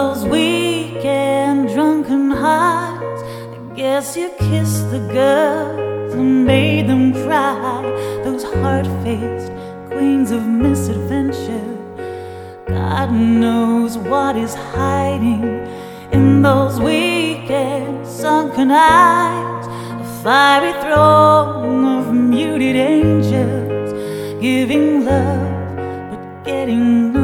those weekend drunken highs, I guess you kissed the girls and made them cry. Those hard-faced queens of misadventure, God knows what is hiding in those weekend sunken eyes. A fiery throng of muted angels, giving love but getting